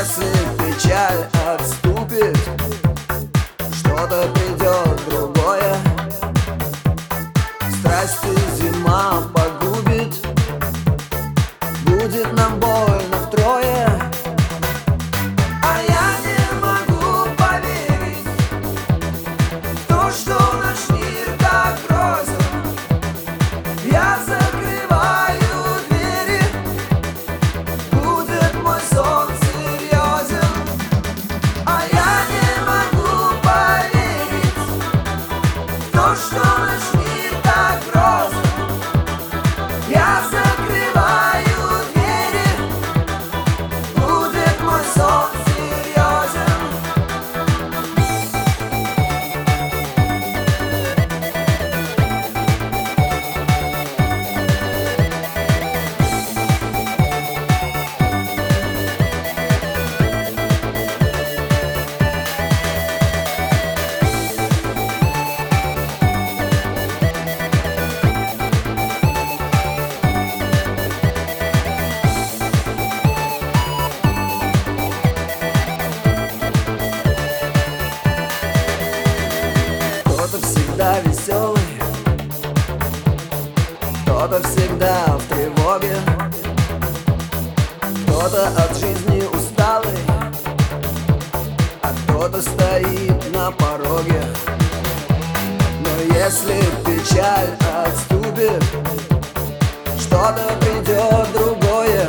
если печаль отступит, что-то придет другое. Страсти зима погубит, будет нам больно втрое. А я не могу поверить в то, что наш мир так грозен. Я закрываю двери, будет мой сон серьезен. А я не могу поверить в то, что наш мир так грозен. Я закрываю двери, будет мой сон серьезен. Кто-то всегда веселый, кто-то всегда в тревоге, кто-то от жизни усталый, а кто-то стоит на пороге. Но если печаль отступит, что-то придет другое.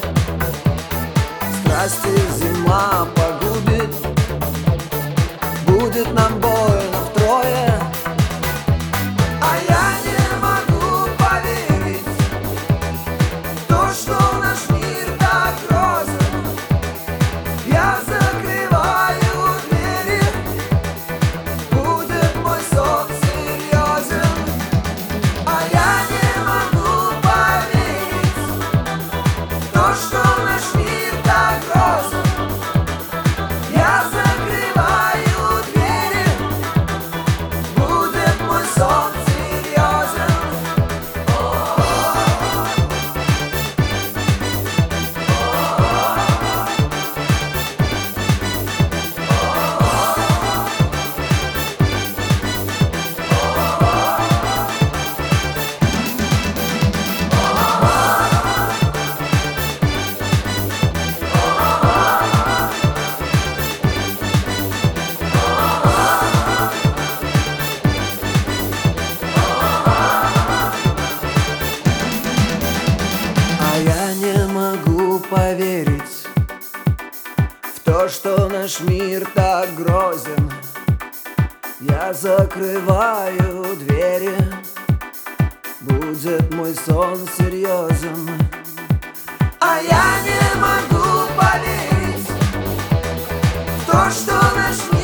Страсти зима погубит, будет нам больно втрое. А я не могу поверить в то, что наш мир так грозен. Я закрываю двери, будет мой сон серьезен. А я не могу поверить в то, что наш мир так грозен. Я закрываю двери, будет мой сон серьезен. А я не могу поверить в то, что наш мир так грозен. Я закрываю двери, будет мой сон серьезен. А я не могу поверить в то, что наш мир